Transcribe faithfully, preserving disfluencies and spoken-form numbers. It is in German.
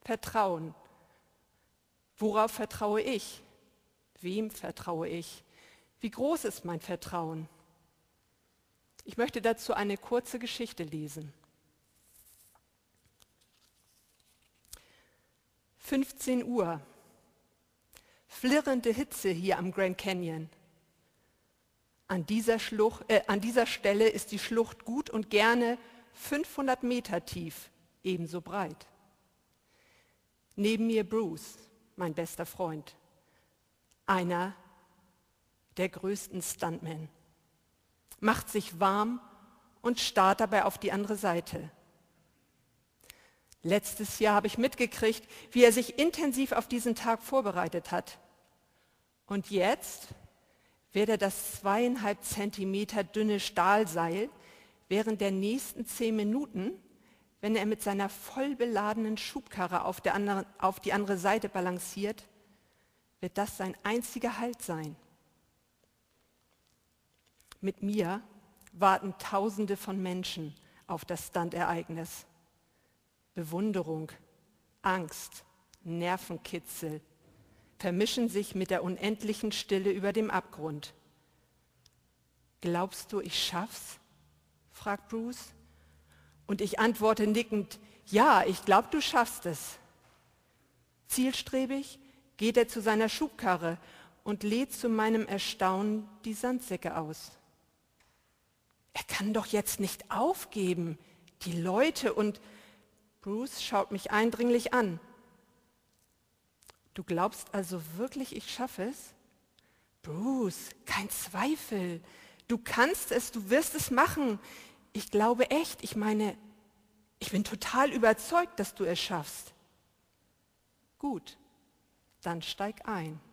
Vertrauen. Worauf vertraue ich? Wem vertraue ich? Wie groß ist mein Vertrauen? Ich möchte dazu eine kurze Geschichte lesen. fünfzehn Uhr. Flirrende Hitze hier am Grand Canyon. An dieser, Schlucht, äh, an dieser Stelle ist die Schlucht gut und gerne fünfhundert Meter tief, ebenso breit. Neben mir Bruce, mein bester Freund, einer der größten Stuntmen, macht sich warm und starrt dabei auf die andere Seite. Letztes Jahr habe ich mitgekriegt, wie er sich intensiv auf diesen Tag vorbereitet hat. Und jetzt wird er das zweieinhalb Zentimeter dünne Stahlseil während der nächsten zehn Minuten, wenn er mit seiner voll beladenen Schubkarre auf, der anderen, auf die andere Seite balanciert, wird das sein einziger Halt sein. Mit mir warten Tausende von Menschen auf das Stuntereignis. Bewunderung, Angst, Nervenkitzel vermischen sich mit der unendlichen Stille über dem Abgrund. Glaubst du, ich schaff's? Fragt Bruce. Und ich antworte nickend, ja, ich glaube, du schaffst es. Zielstrebig geht er zu seiner Schubkarre und lädt zu meinem Erstaunen die Sandsäcke aus. Er kann doch jetzt nicht aufgeben. Die Leute und... Bruce schaut mich eindringlich an. Du glaubst also wirklich, ich schaffe es? Bruce, kein Zweifel. Du kannst es, du wirst es machen. Ich glaube echt, ich meine, ich bin total überzeugt, dass du es schaffst. Gut, dann steig ein.